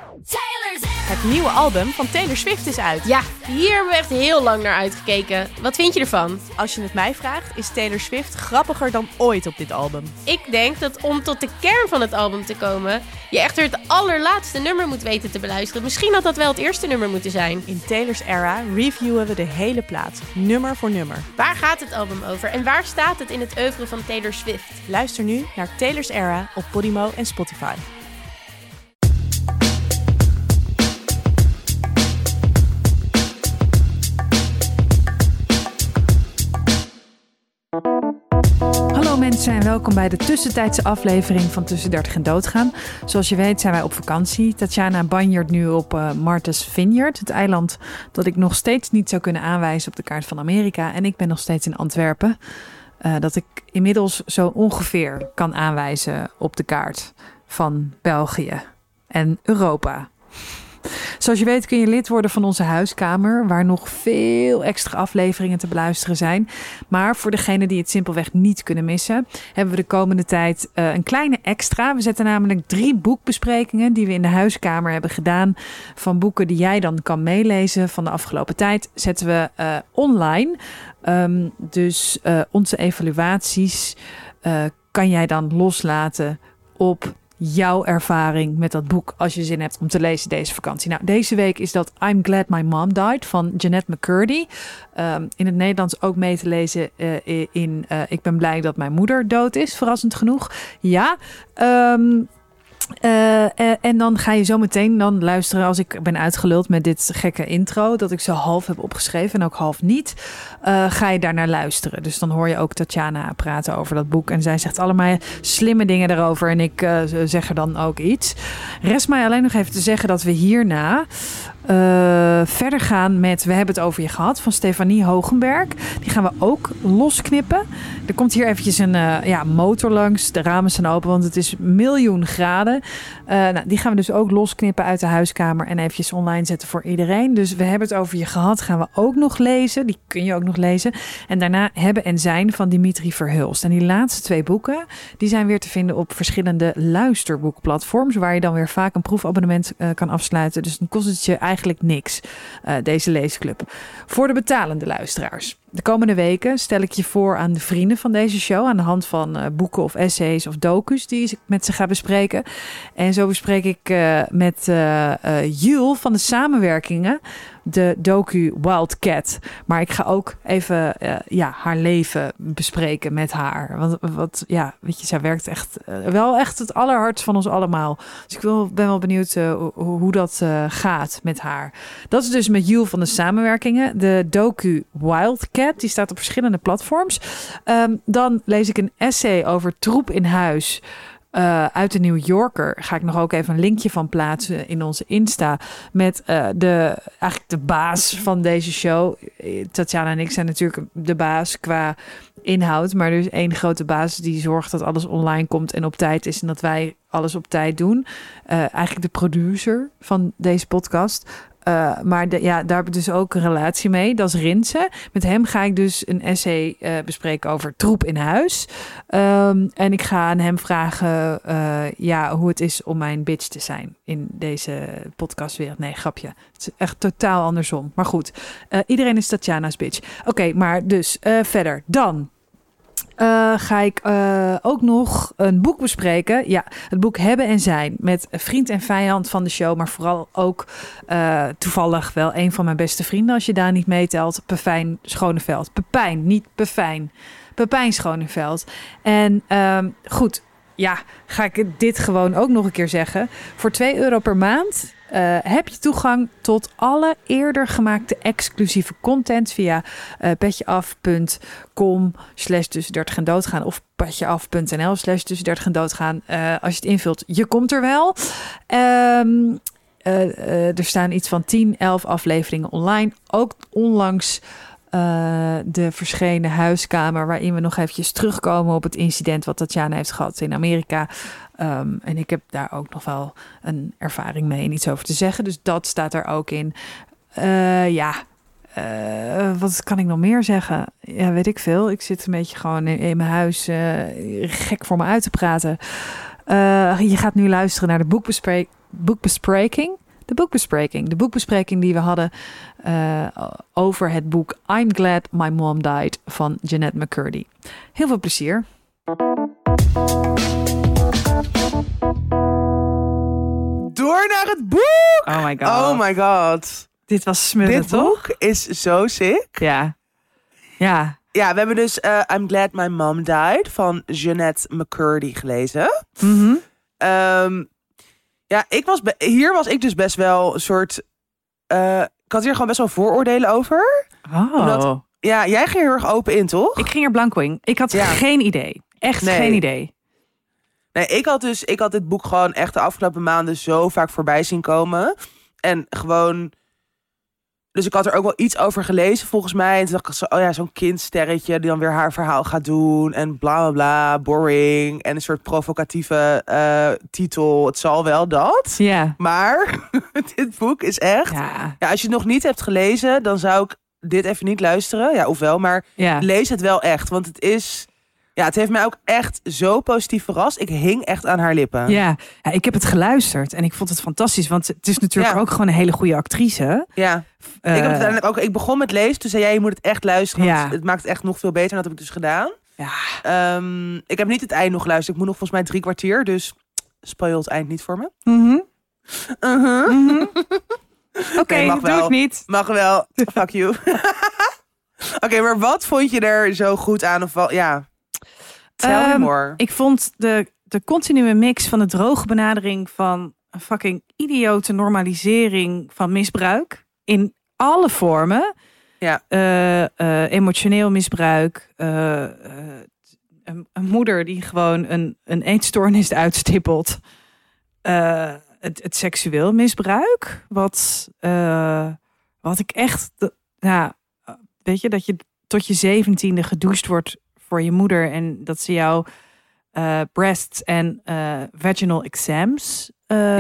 Het nieuwe album van Taylor Swift is uit. Ja, hier hebben we echt heel lang naar uitgekeken. Wat vind je ervan? Als je het mij vraagt, is Taylor Swift grappiger dan ooit op dit album. Ik denk dat om tot de kern van het album te komen, je echter het allerlaatste nummer moet weten te beluisteren. Misschien had dat wel het eerste nummer moeten zijn. In Taylor's Era reviewen we de hele plaat, nummer voor nummer. Waar gaat het album over en waar staat het in het oeuvre van Taylor Swift? Luister nu naar Taylor's Era op Podimo en Spotify. Hallo mensen en welkom bij de tussentijdse aflevering van Tussen 30 en Doodgaan. Zoals je weet zijn wij op vakantie. Tatjana banjert nu op Martha's Vineyard, het eiland dat ik nog steeds niet zou kunnen aanwijzen op de kaart van Amerika. En ik ben nog steeds in Antwerpen, dat ik inmiddels zo ongeveer kan aanwijzen op de kaart van België en Europa. Zoals je weet kun je lid worden van onze huiskamer, waar nog veel extra afleveringen te beluisteren zijn. Maar voor degenen die het simpelweg niet kunnen missen, hebben we de komende tijd een kleine extra. We zetten namelijk 3 boekbesprekingen die we in de huiskamer hebben gedaan van boeken die jij dan kan meelezen van de afgelopen tijd, zetten we online. Dus onze evaluaties kan jij dan loslaten op jouw ervaring met dat boek als je zin hebt om te lezen deze vakantie. Nou, deze week is dat I'm Glad My Mom Died van Jennette McCurdy. In het Nederlands ook mee te lezen in Ik ben blij dat mijn moeder dood is, verrassend genoeg. Ja, en dan ga je zo meteen dan luisteren als ik ben uitgeluld met dit gekke intro, dat ik zo half heb opgeschreven en ook half niet, ga je daarnaar luisteren. Dus dan hoor je ook Tatjana praten over dat boek en zij zegt allemaal slimme dingen daarover en ik zeg er dan ook iets. Rest mij alleen nog even te zeggen dat we hierna verder gaan met We hebben het over je gehad van Stefanie Hogenberg. Die gaan we ook losknippen. Er komt hier eventjes een motor langs. De ramen staan open, want het is 1.000.000 graden. Die gaan we dus ook losknippen uit de huiskamer en eventjes online zetten voor iedereen. Dus We hebben het over je gehad gaan we ook nog lezen. Die kun je ook nog lezen. En daarna Hebben en Zijn van Dimitri Verhulst. En die laatste 2 boeken, die zijn weer te vinden op verschillende luisterboekplatforms, waar je dan weer vaak een proefabonnement kan afsluiten. Dus dan kost het je eigenlijk niks, deze leesclub. Voor de betalende luisteraars. De komende weken stel ik je voor aan de vrienden van deze show aan de hand van boeken of essays of docu's die ik met ze ga bespreken. En zo bespreek ik met Jul van de Samenwerkingen de docu Wildcat. Maar ik ga ook even haar leven bespreken met haar. Want weet je, zij werkt echt wel echt het allerhardst van ons allemaal. Dus ik ben wel benieuwd hoe dat gaat met haar. Dat is dus met Jul van de Samenwerkingen. De docu Wildcat, die staat op verschillende platforms. Dan lees ik een essay over troep in huis. Uit de New Yorker ga ik nog ook even een linkje van plaatsen in onze Insta met eigenlijk de baas van deze show. Tatjana en ik zijn natuurlijk de baas qua inhoud, maar er is 1 grote baas die zorgt dat alles online komt en op tijd is en dat wij alles op tijd doen. Eigenlijk de producer van deze podcast. Maar daar heb ik dus ook een relatie mee. Dat is Rinse. Met hem ga ik dus een essay bespreken over troep in huis. En ik ga aan hem vragen hoe het is om mijn bitch te zijn in deze podcastwereld. Nee, grapje. Het is echt totaal andersom. Maar goed, iedereen is Tatjana's bitch. Oké, maar dus verder. Dan ga ik ook nog een boek bespreken. Ja, het boek Hebben en Zijn met vriend en vijand van de show. Maar vooral ook toevallig wel een van mijn beste vrienden. Als je daar niet meetelt. Pepijn Schoneveld. Pepijn, niet Pepijn. Pepijn Schoneveld. En goed, ga ik dit gewoon ook nog een keer zeggen. Voor €2 per maand heb je toegang tot alle eerder gemaakte exclusieve content via petjeaf.com/tussen 30 en doodgaan of petjeaf.nl/tussen 30 en doodgaan. Als je het invult, je komt er wel. Er staan iets van 10-11 afleveringen online. Ook onlangs de verschenen huiskamer, waarin we nog eventjes terugkomen op het incident wat Tatjana heeft gehad in Amerika. En ik heb daar ook nog wel een ervaring mee en iets over te zeggen. Dus dat staat er ook in. Wat kan ik nog meer zeggen? Ja, weet ik veel. Ik zit een beetje gewoon in mijn huis gek voor me uit te praten. Je gaat nu luisteren naar de boekbespreking. De boekbespreking die we hadden over het boek I'm Glad My Mom Died van Jennette McCurdy. Heel veel plezier. Door naar het boek! Oh my god. Oh my god. Dit was smullen, Dit toch? boek is zo sick. Ja. Ja. Ja, we hebben dus I'm Glad My Mom Died van Jennette McCurdy gelezen. Mhm. Ja, hier was ik dus best wel een soort... ik had hier gewoon best wel vooroordelen over. Oh. Omdat- Ja, jij ging heel erg open in, toch? Ik ging er blanco in. Ik had geen idee. Echt Nee. geen idee. Nee, ik had dit boek gewoon echt de afgelopen maanden zo vaak voorbij zien komen. En gewoon... Dus ik had er ook wel iets over gelezen volgens mij. En toen dacht ik zo, oh ja, zo'n kindsterretje die dan weer haar verhaal gaat doen. En bla bla bla, boring. En een soort provocatieve titel. Het zal wel dat. Ja. Maar dit boek is echt... Ja. Ja, als je het nog niet hebt gelezen, dan zou ik dit even niet luisteren. Ja, ofwel, maar Ja. lees het wel echt. Want het is... Ja, het heeft mij ook echt zo positief verrast. Ik hing echt aan haar lippen. Ja, ik heb het geluisterd en ik vond het fantastisch. Want het is natuurlijk Ja. ook gewoon een hele goede actrice. Ja. Ik heb het uiteindelijk ook. Ik begon met lezen. Toen zei jij, je moet het echt luisteren. Want Ja. het maakt het echt nog veel beter. En dat heb ik dus gedaan. Ja. Ik heb niet het eind nog geluisterd. Ik moet nog volgens mij 3 kwartier. Dus spoil het eind niet voor me. Mhm. Uh-huh. Oké, Nee, mag dat doe wel. ik niet. Mag wel. Fuck you. Oké, maar wat vond je er zo goed aan? Of wel, ja. Tell me more. Ik vond de continue mix van de droge benadering van een fucking idiote normalisering van misbruik in alle vormen. Ja. Emotioneel misbruik. Een moeder die gewoon een eetstoornis uitstippelt. Het seksueel misbruik. Wat ik echt... weet je, dat je tot je 17e gedoucht wordt voor je moeder en dat ze jou breasts en vaginal exams.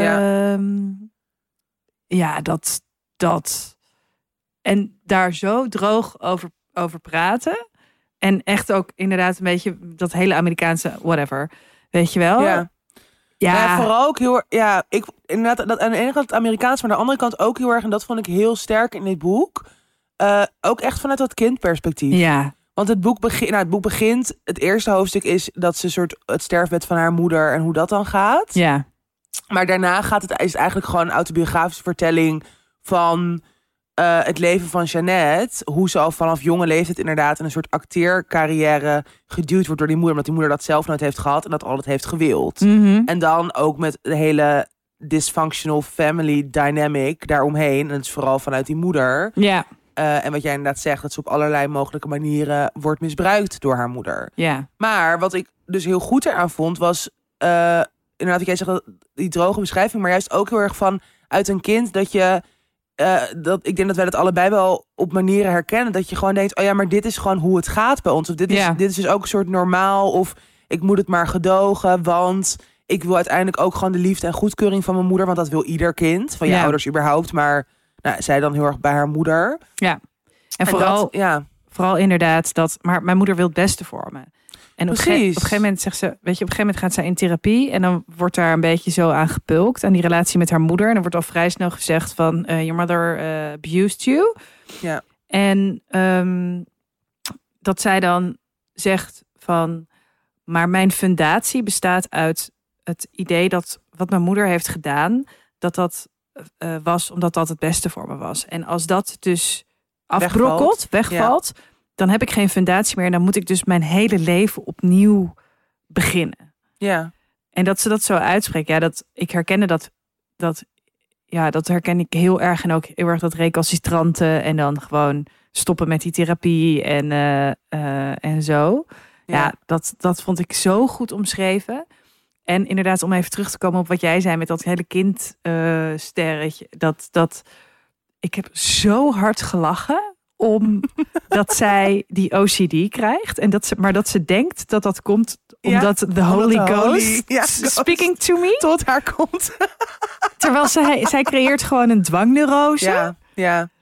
Dat. En daar zo droog over praten. En echt ook inderdaad een beetje dat hele Amerikaanse whatever. Weet je wel? Ja. Ja, vooral ook heel... Ja, ik inderdaad, dat aan de ene kant het Amerikaans, maar aan de andere kant ook heel erg, en dat vond ik heel sterk in dit boek, ook echt vanuit dat kindperspectief. Ja. Want het boek begint, het eerste hoofdstuk is dat ze soort het sterfbed van haar moeder en hoe dat dan gaat. Ja. Maar daarna is het eigenlijk gewoon een autobiografische vertelling van het leven van Jeannette. Hoe ze al vanaf jonge leeftijd inderdaad in een soort acteercarrière geduwd wordt door die moeder. Omdat die moeder dat zelf nooit heeft gehad en dat altijd heeft gewild. Mhm. En dan ook met de hele dysfunctional family dynamic daaromheen. En dat is vooral vanuit die moeder. Ja. En wat jij inderdaad zegt, dat ze op allerlei mogelijke manieren wordt misbruikt door haar moeder. Ja. Maar wat ik dus heel goed eraan vond, was inderdaad wat jij zegt, die droge beschrijving, maar juist ook heel erg van uit een kind dat je, ik denk dat wij dat allebei wel op manieren herkennen, dat je gewoon denkt, oh ja, maar dit is gewoon hoe het gaat bij ons. Of dit is dus ook een soort normaal, of ik moet het maar gedogen, want ik wil uiteindelijk ook gewoon de liefde en goedkeuring van mijn moeder, want dat wil ieder kind, van je ouders überhaupt, maar zij dan heel erg bij haar moeder. Ja. En vooral inderdaad dat, maar mijn moeder wil het beste voor me. En op een gegeven moment zegt ze, weet je, op een gegeven moment gaat zij in therapie en dan wordt daar een beetje zo aan gepulkt aan die relatie met haar moeder. En dan wordt al vrij snel gezegd van, your mother abused you. Ja. En dat zij dan zegt van, maar mijn fundatie bestaat uit het idee dat wat mijn moeder heeft gedaan, dat was omdat dat het beste voor me was. En als dat dus afbrokkelt, wegvalt, dan heb ik geen fundatie meer. En dan moet ik dus mijn hele leven opnieuw beginnen. Ja. En dat ze dat zo uitspreekt, ik herkende dat herken ik heel erg. En ook heel erg dat recalcitranten en dan gewoon stoppen met die therapie en zo. Ja, dat vond ik zo goed omschreven. En inderdaad, om even terug te komen op wat jij zei met dat hele kindsterretje. Dat ik heb zo hard gelachen omdat zij die OCD krijgt. En dat ze denkt dat komt omdat the Holy Ghost speaking to me. Tot haar komt. Terwijl zij creëert gewoon een dwangneurose. Ja.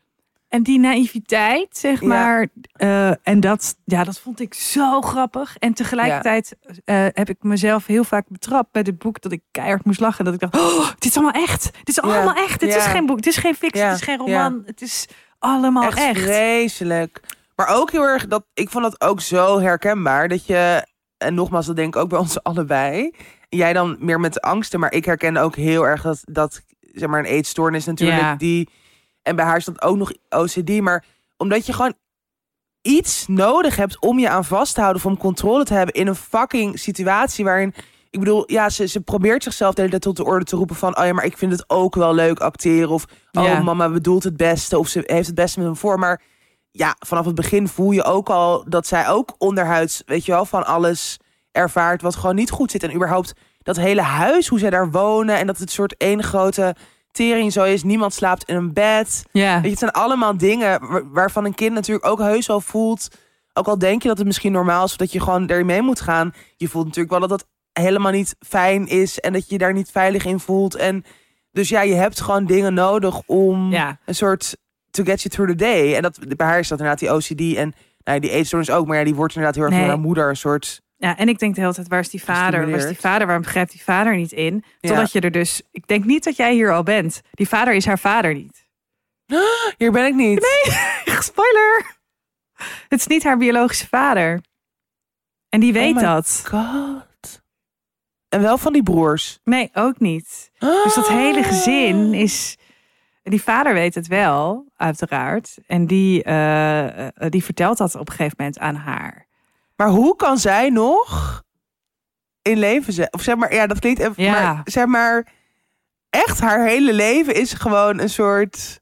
En die naïviteit, zeg maar. En dat vond ik zo grappig. En tegelijkertijd heb ik mezelf heel vaak betrapt bij dit boek dat ik keihard moest lachen. Dat ik dacht, dit is allemaal echt. Dit is allemaal echt. Dit is geen boek, dit is geen fictie, het is geen roman. Het is allemaal echt. Vreselijk. Maar ook heel erg, ik vond dat ook zo herkenbaar. Dat je, en nogmaals, dat denk ik ook bij ons allebei. Jij dan meer met de angsten. Maar ik herken ook heel erg dat zeg maar een eetstoornis natuurlijk. Die, en bij haar is dat ook nog OCD. Maar omdat je gewoon iets nodig hebt om je aan vast te houden. Of om controle te hebben in een fucking situatie waarin... Ik bedoel, ze probeert zichzelf de hele tijd tot de orde te roepen van... maar ik vind het ook wel leuk acteren. Of, mama bedoelt het beste. Of ze heeft het beste met hem voor. Maar ja, vanaf het begin voel je ook al dat zij ook onderhuids... weet je wel, van alles ervaart wat gewoon niet goed zit. En überhaupt dat hele huis, hoe zij daar wonen... en dat het soort één grote tering zo is. Niemand slaapt in een bed. Ja. Weet je, het zijn allemaal dingen waarvan een kind natuurlijk ook heus wel voelt... ook al denk je dat het misschien normaal is... of dat je gewoon erin mee moet gaan... je voelt natuurlijk wel dat helemaal niet fijn is... en dat je je daar niet veilig in voelt. En dus je hebt gewoon dingen nodig om een soort... to get you through the day. En dat, bij haar is dat inderdaad die OCD... en die eetstoornis ook, maar die wordt inderdaad heel erg door haar moeder... een soort... Ja, en ik denk de hele tijd, waar is die vader? Waar is die vader? Waarom begrijpt die vader niet in? Totdat je er dus... Ik denk niet dat jij hier al bent. Die vader is haar vader niet. Hier ben ik niet. Nee, spoiler. Het is niet haar biologische vader. En die weet dat. God. En wel van die broers? Nee, ook niet. Dus dat hele gezin is... Die vader weet het wel, uiteraard. En die vertelt dat op een gegeven moment aan haar. Maar hoe kan zij nog in leven zijn? Of zeg maar, dat klinkt even... Maar zeg maar, echt haar hele leven is gewoon een soort...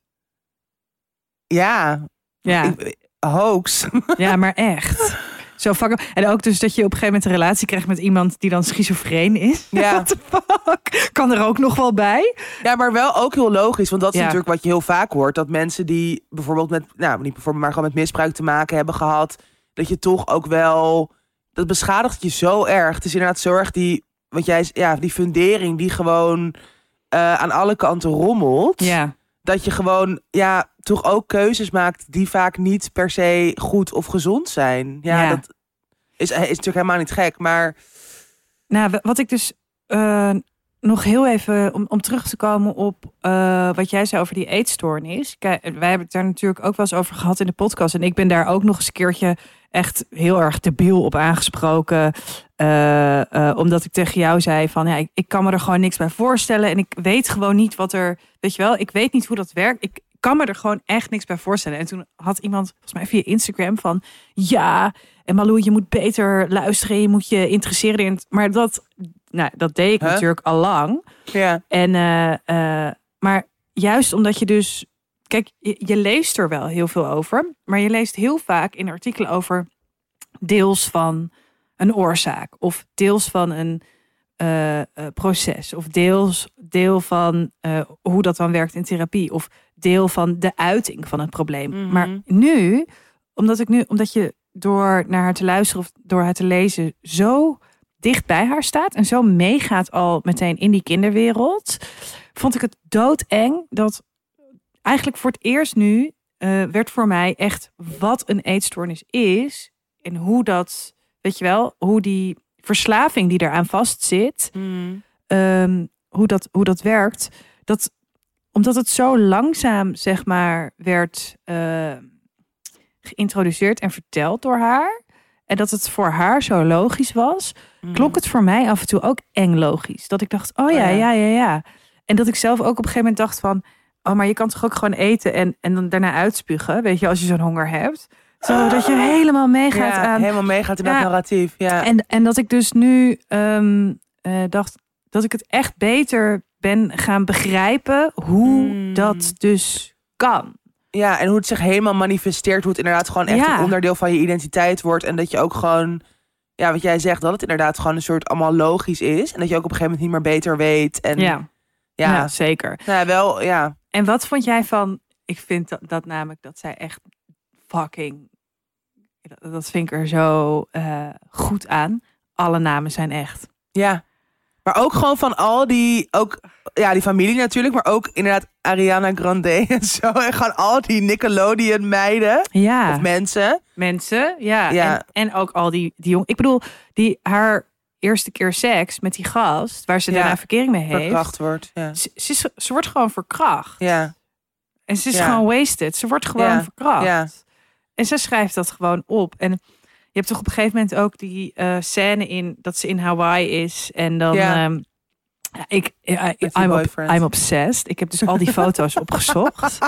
hoax. Ja, maar echt. Zo fucking... En ook dus dat je op een gegeven moment een relatie krijgt met iemand die dan schizofreen is. Ja. What the fuck? Kan er ook nog wel bij? Ja, maar wel ook heel logisch. Want dat is natuurlijk wat je heel vaak hoort. Dat mensen die bijvoorbeeld met... Nou, niet bijvoorbeeld, maar gewoon met misbruik te maken hebben gehad. Dat je toch ook wel... Dat beschadigt je zo erg. Het is inderdaad zo erg die fundering die gewoon aan alle kanten rommelt. Ja. Dat je gewoon toch ook keuzes maakt die vaak niet per se goed of gezond zijn. Ja. Dat is natuurlijk helemaal niet gek, maar... Nou, wat ik dus nog heel even, om terug te komen op wat jij zei over die eetstoornis. Kijk, wij hebben het daar natuurlijk ook wel eens over gehad in de podcast. En ik ben daar ook nog eens een keertje echt heel erg debiel op aangesproken. Omdat ik tegen jou zei van, ik kan me er gewoon niks bij voorstellen. En ik weet gewoon niet wat er, weet je wel, ik weet niet hoe dat werkt. Ik kan me er gewoon echt niks bij voorstellen. En toen had iemand, volgens mij via Instagram, van en Malou, je moet beter luisteren. Je moet je interesseren in het... Maar dat deed ik natuurlijk al lang. Ja. En, maar juist omdat je dus... Kijk, je leest er wel heel veel over. Maar je leest heel vaak in artikelen over deels van een oorzaak. Of deels van een proces. Of deel van hoe dat dan werkt in therapie. Of deel van de uiting van het probleem. Mm-hmm. Maar nu, omdat je door naar haar te luisteren of door haar te lezen zo dicht bij haar staat en zo meegaat al meteen in die kinderwereld, vond ik het doodeng dat eigenlijk voor het eerst nu werd voor mij echt wat een eetstoornis is en hoe dat, weet je wel, hoe die verslaving die eraan vastzit, hoe dat werkt, dat omdat het zo langzaam, zeg maar, werd geïntroduceerd en verteld door haar. En dat het voor haar zo logisch was. Klonk het voor mij af en toe ook eng logisch. Dat ik dacht, ja. En dat ik zelf ook op een gegeven moment dacht van... maar je kan toch ook gewoon eten en dan daarna uitspugen. Weet je, als je zo'n honger hebt. Zodat je helemaal meegaat aan... helemaal meegaat in dat narratief. Ja. En dat ik dus nu dacht dat ik het echt beter ben gaan begrijpen hoe dat dus kan. Ja, en hoe het zich helemaal manifesteert. Hoe het inderdaad gewoon echt een onderdeel van je identiteit wordt. En dat je ook gewoon, wat jij zegt, dat het inderdaad gewoon een soort allemaal logisch is. En dat je ook op een gegeven moment niet meer beter weet. En, ja, zeker. Nou, wel, ja. En wat vond jij van, ik vind dat namelijk dat zij echt fucking, dat vind ik er zo goed aan. Alle namen zijn echt. Ja. Maar ook gewoon van al die... Ook, ja, die familie natuurlijk. Maar ook inderdaad Ariana Grande en zo. En gewoon al die Nickelodeon meiden. Ja. Of mensen. Mensen, ja. Ja. En ook al die jong... Ik bedoel, haar eerste keer seks met die gast... waar ze daarna verkering mee heeft... Verkracht wordt, ja. Ze wordt gewoon verkracht. Ja. En ze is gewoon wasted. Ze wordt gewoon verkracht. Ja. En ze schrijft dat gewoon op. En je hebt toch op een gegeven moment ook die scène in... dat ze in Hawaii is. En dan... I'm obsessed. Ik heb dus al die foto's opgezocht.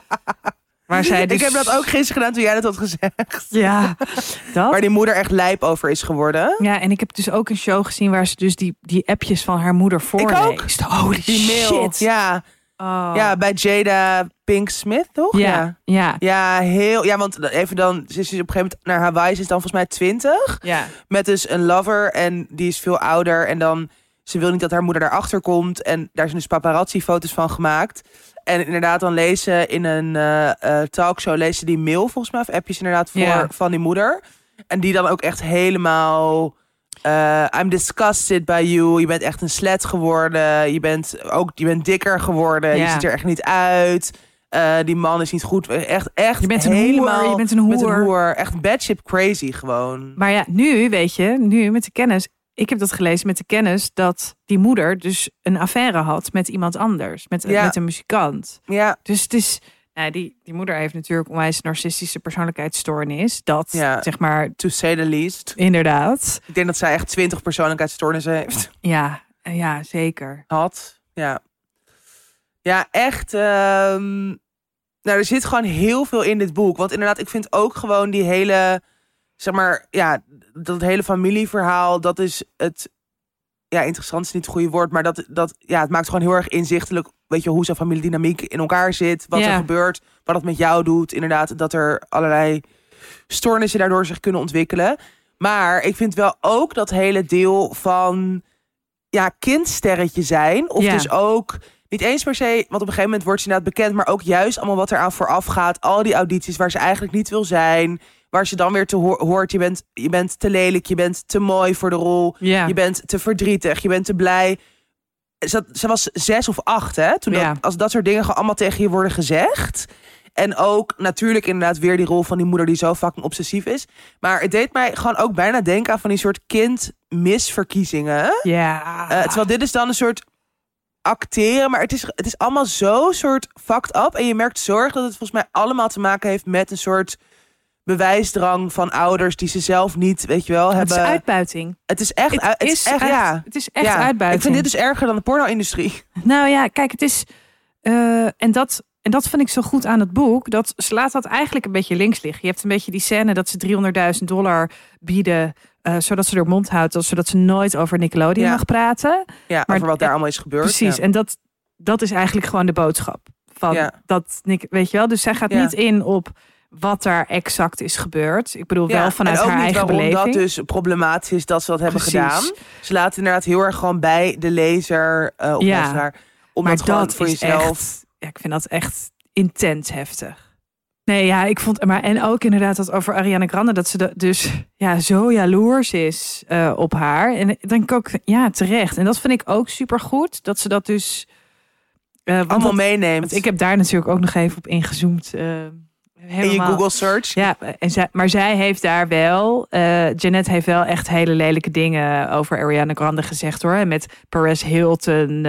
Waar zij dus... Ik heb dat ook gisteren gedaan toen jij dat had gezegd. Ja, dat. Waar die moeder echt lijp over is geworden. Ja, en ik heb dus ook een show gezien... waar ze dus die appjes van haar moeder voorleest. Holy die mail. shit. Ja. Oh. Ja, bij Jada Pink Smith, toch? Ja. Ja, heel... Ja, want even dan... Ze is op een gegeven moment naar Hawaii. Ze is dan volgens mij 20. Ja. Met dus een lover. En die is veel ouder. En dan... Ze wil niet dat haar moeder daarachter komt. En daar zijn dus paparazzi-foto's van gemaakt. En inderdaad, dan lezen in een talkshow... lezen die mail volgens mij. Of appjes inderdaad van die moeder. En die dan ook echt helemaal... I'm disgusted by you. Je bent echt een slet geworden. Je bent dikker geworden. Je ziet er echt niet uit. Die man is niet goed. Echt. Je bent een helemaal, hoer. Je bent een hoer. Echt bad shit crazy gewoon. Maar ja, nu weet je, met de kennis... Ik heb dat gelezen met de kennis dat die moeder dus een affaire had met iemand anders. Met een muzikant. Ja. Dus het is... Nou, die moeder heeft natuurlijk onwijs narcistische persoonlijkheidsstoornis. Dat, zeg maar... To say the least. Inderdaad. Ik denk dat zij echt 20 persoonlijkheidsstoornissen heeft. Ja, zeker. Had, ja. Ja, echt... Nou, er zit gewoon heel veel in dit boek. Want inderdaad, ik vind ook gewoon die hele... Zeg maar, ja, dat hele familieverhaal, dat is het... Ja, interessant is niet het goede woord, maar het maakt gewoon heel erg inzichtelijk, weet je, hoe zo'n familiedynamiek in elkaar zit, wat er gebeurt, wat het met jou doet. Inderdaad, dat er allerlei stoornissen daardoor zich kunnen ontwikkelen. Maar ik vind wel ook dat hele deel van, kindsterretje zijn, of dus ook... Niet eens per se, want op een gegeven moment wordt ze inderdaad bekend, maar ook juist allemaal wat eraan vooraf gaat. Al die audities waar ze eigenlijk niet wil zijn. Waar ze dan weer hoort, je bent te lelijk, je bent te mooi voor de rol. Ja. Je bent te verdrietig, je bent te blij. Ze was 6 of 8, hè? Toen als dat soort dingen gewoon allemaal tegen je worden gezegd. En ook natuurlijk inderdaad weer die rol van die moeder die zo fucking obsessief is. Maar het deed mij gewoon ook bijna denken aan van die soort kindmisverkiezingen. Ja. Terwijl dit is dan een soort... acteren, maar het is allemaal zo soort fucked up. En je merkt zorg dat het volgens mij allemaal te maken heeft met een soort bewijsdrang van ouders die ze zelf niet, weet je wel, hebben. Het is uitbuiting. Het is echt uitbuiting. Ik vind dit dus erger dan de porno-industrie. Nou ja, kijk, het is en dat vind ik zo goed aan het boek. Dat ze laat dat eigenlijk een beetje links liggen. Je hebt een beetje die scène dat ze $300.000 bieden, zodat ze haar mond houdt, zodat ze nooit over Nickelodeon mag praten. Ja, maar over wat daar allemaal is gebeurd. Precies, en dat is eigenlijk gewoon de boodschap van dat, weet je wel. Dus zij gaat niet in op wat daar exact is gebeurd. Ik bedoel wel vanuit haar eigen beleving. En ook niet dat dus problematisch is dat ze dat hebben gedaan. Ze laten inderdaad heel erg gewoon bij de lezer op luisteraar. Omdat maar gewoon dat voor jezelf. Echt, ik vind dat echt intens heftig. Nee, ja, ik vond... Maar en ook inderdaad dat over Ariana Grande... dat ze dus zo jaloers is op haar. En dan denk ik ook, terecht. En dat vind ik ook supergoed. Dat ze dat dus... allemaal meeneemt. Want ik heb daar natuurlijk ook nog even op ingezoomd. In je Google search. Ja, maar zij heeft daar wel... Jeanette heeft wel echt hele lelijke dingen over Ariana Grande gezegd, hoor. En met Paris Hilton,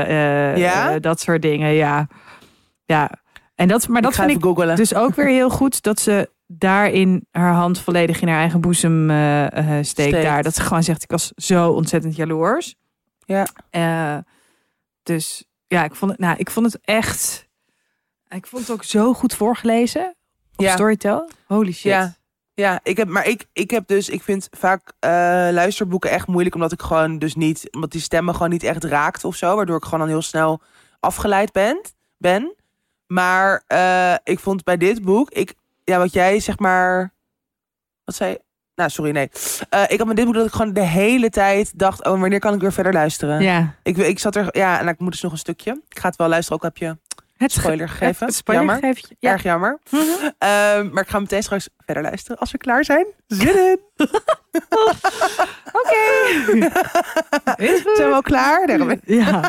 dat soort dingen, ja. En dat vind ik googlen. Dus ook weer heel goed dat ze daarin haar hand volledig in haar eigen boezem steekt. Daar. Dat ze gewoon zegt, ik was zo ontzettend jaloers. Ja. Dus ja, ik vond het echt... Ik vond het ook zo goed voorgelezen op Storytel. Holy shit. Ja, ik vind vaak luisterboeken echt moeilijk, omdat omdat die stemmen gewoon niet echt raakt of zo, waardoor ik gewoon dan heel snel afgeleid ben. Maar ik vond bij dit boek, wat jij zeg maar, wat zei? Nou, sorry, nee. Ik had met dit boek dat ik gewoon de hele tijd dacht, wanneer kan ik weer verder luisteren? Ja. Ik zat er, en ik moet dus nog een stukje. Ik ga het wel luisteren, ook heb je het spoiler gegeven. Het spoiler gegeven. Ja. Erg jammer. Maar ik ga meteen straks verder luisteren als we klaar zijn. Zin in! Zijn we al klaar? Ja.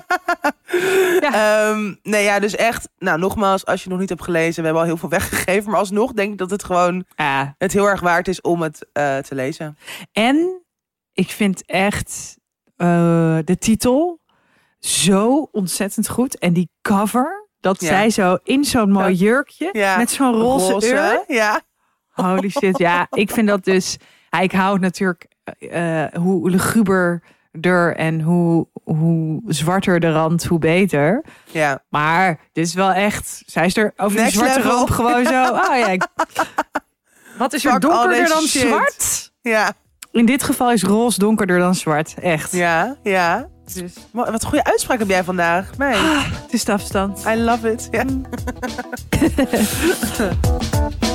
Dus echt, nou nogmaals, als je nog niet hebt gelezen, we hebben al heel veel weggegeven, maar alsnog denk ik dat het gewoon het heel erg waard is om het te lezen. En ik vind echt de titel zo ontzettend goed. En die cover, dat zij zo in zo'n mooi jurkje met zo'n roze ur. Ja. Holy shit, ja. Ik vind dat dus... ik hou natuurlijk hoe luguberder en hoe zwarter de rand, hoe beter. Ja. Maar dit is wel echt... Zij is er over die Next zwarte level. rand gewoon zo... Wat is er Fuck donkerder dan shit. zwart? Ja. In dit geval is roze donkerder dan zwart. Echt. Ja. Dus, Wat een goede uitspraak heb jij vandaag. Nee. het is de afstand. I love it. Ja.